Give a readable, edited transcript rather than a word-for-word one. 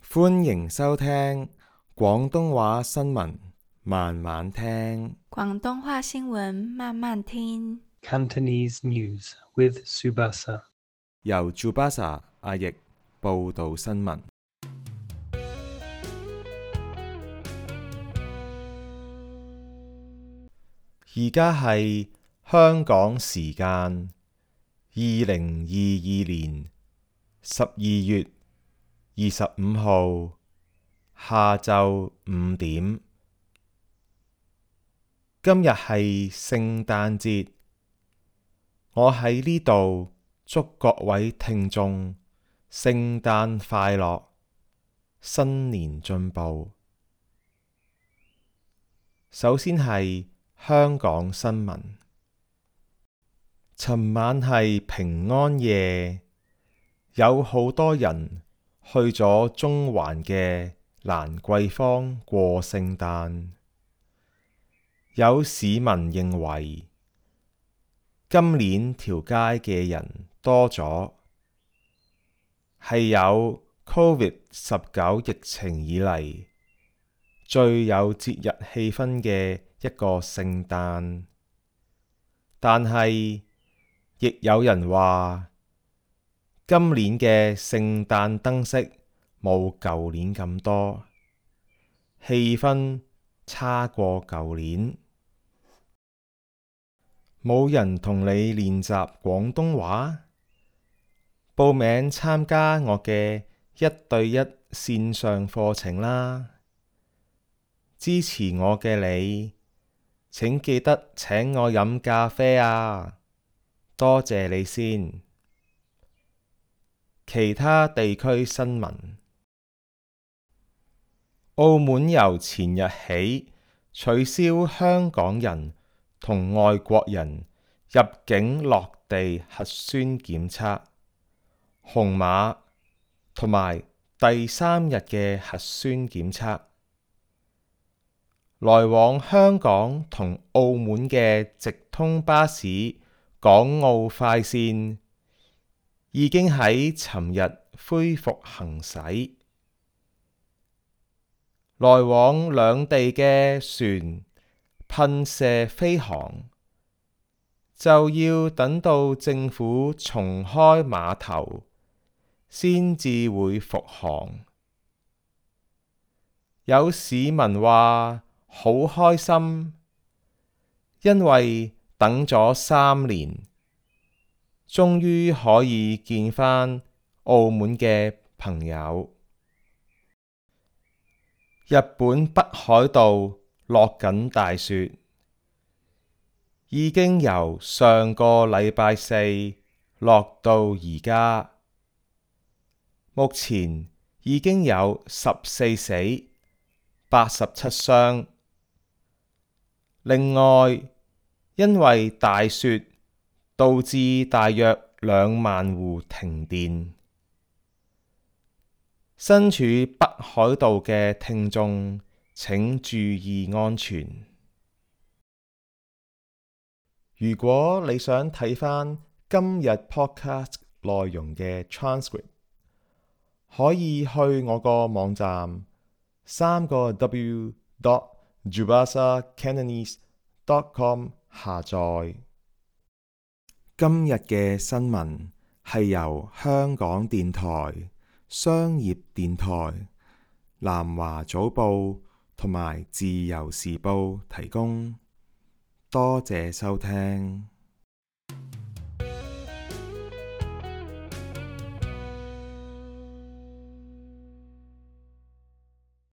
歡迎收聽廣東話新聞，慢慢聽。 廣東話新聞慢慢聽。 Cantonese news with Subasa。 由 Subasa 阿譯報導新聞。而家係香港時間2022年12月25號下晝5點。今日係聖誕節，我喺呢度祝各位聽眾聖誕快樂，新年進步。首先係香港新聞。尋晚係平安夜，有好多人去咗中環嘅蘭桂坊過聖誕。有市民認為今年條街嘅人多咗，係有 COVID-19 疫情以嚟最有節日氣氛嘅一個聖誕。但係亦有人話今年嘅聖誕燈飾冇舊年咁多，氣氛差過舊年。冇人同你練習廣東話？報名參加我嘅1對1線上課程啦！支持我嘅你，請記得請我飲咖啡啊！多謝你先。其他地區新聞。澳門由前日起取消香港人同外國人入境落地核酸檢測、紅碼同埋第3日嘅核酸檢測。來往香港同澳門嘅直通巴士港澳快線已經喺尋日恢復行駛。來往兩地嘅船噴射飛航就要等到政府重開碼頭先至會復航。有市民話好開心，因為等咗3年，終於可以見返澳門嘅朋友。日本北海道落緊大雪，已經由上個禮拜4落到而家，目前已經有14死、87傷。另外，因為大雪導致大約2萬戶停電。身處北海道嘅聽眾請注意安全。如果你想睇返今日 podcast 內容嘅 transcript， 可以去我個網站3w.jubasacantonese.com 下載。今日嘅新聞係由香港電台、商業電台、南華早報同埋自由時報提供。多謝收聽。